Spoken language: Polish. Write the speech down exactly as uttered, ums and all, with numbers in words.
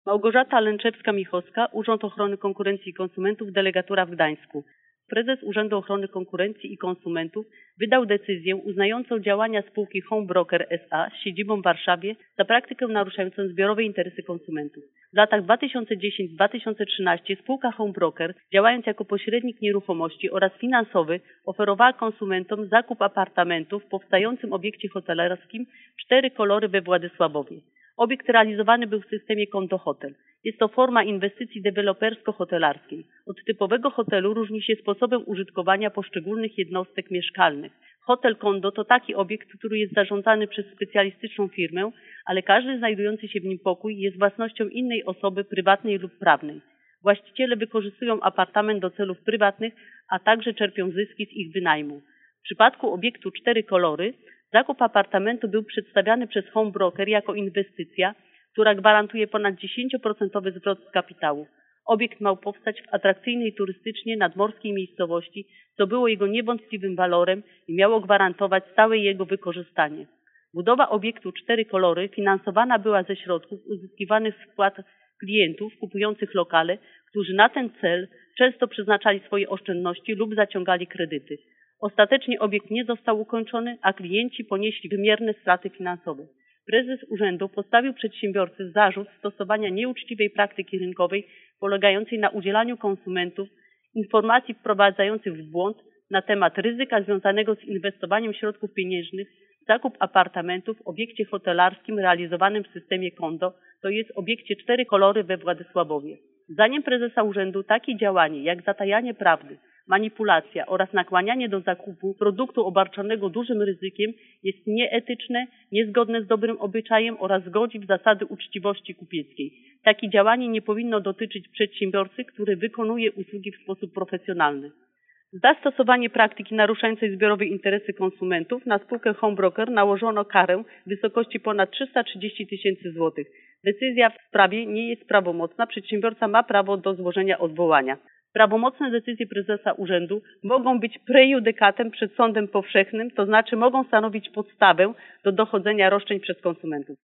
Małgorzata Lęczewska-Michowska, Urząd Ochrony Konkurencji i Konsumentów, delegatura w Gdańsku. Prezes Urzędu Ochrony Konkurencji i Konsumentów wydał decyzję uznającą działania spółki Home Broker S A z siedzibą w Warszawie za praktykę naruszającą zbiorowe interesy konsumentów. W latach dwa tysiące dziesiątym do dwa tysiące trzynastego spółka Home Broker, działając jako pośrednik nieruchomości oraz finansowy, oferowała konsumentom zakup apartamentów w powstającym obiekcie hotelarskim Cztery Kolory we Władysławowie. Obiekt realizowany był w systemie konto hotel. Jest to forma inwestycji dewelopersko-hotelarskiej. Od typowego hotelu różni się sposobem użytkowania poszczególnych jednostek mieszkalnych. Hotel kondo to taki obiekt, który jest zarządzany przez specjalistyczną firmę, ale każdy znajdujący się w nim pokój jest własnością innej osoby prywatnej lub prawnej. Właściciele wykorzystują apartament do celów prywatnych, a także czerpią zyski z ich wynajmu. W przypadku obiektu Cztery Kolory zakup apartamentu był przedstawiany przez Home Broker jako inwestycja, która gwarantuje ponad dziesięć procent zwrot z kapitału. Obiekt miał powstać w atrakcyjnej turystycznie nadmorskiej miejscowości, co było jego niewątpliwym walorem i miało gwarantować stałe jego wykorzystanie. Budowa obiektu Cztery Kolory finansowana była ze środków uzyskiwanych z wpłat klientów kupujących lokale, którzy na ten cel często przeznaczali swoje oszczędności lub zaciągali kredyty. Ostatecznie obiekt nie został ukończony, a klienci ponieśli wymierne straty finansowe. Prezes urzędu postawił przedsiębiorcy zarzut stosowania nieuczciwej praktyki rynkowej polegającej na udzielaniu konsumentów informacji wprowadzających w błąd na temat ryzyka związanego z inwestowaniem środków pieniężnych w zakup apartamentów w obiekcie hotelarskim realizowanym w systemie kondo, to jest obiekcie Cztery Kolory we Władysławowie. Zdaniem prezesa urzędu takie działanie jak zatajanie prawdy, manipulacja oraz nakłanianie do zakupu produktu obarczonego dużym ryzykiem jest nieetyczne, niezgodne z dobrym obyczajem oraz godzi w zasady uczciwości kupieckiej. Takie działanie nie powinno dotyczyć przedsiębiorcy, który wykonuje usługi w sposób profesjonalny. Za stosowanie praktyki naruszającej zbiorowe interesy konsumentów na spółkę Home Broker nałożono karę w wysokości ponad trzysta trzydzieści tysięcy złotych. Decyzja w sprawie nie jest prawomocna, przedsiębiorca ma prawo do złożenia odwołania. Prawomocne decyzje prezesa urzędu mogą być prejudykatem przed sądem powszechnym, to znaczy mogą stanowić podstawę do dochodzenia roszczeń przez konsumentów.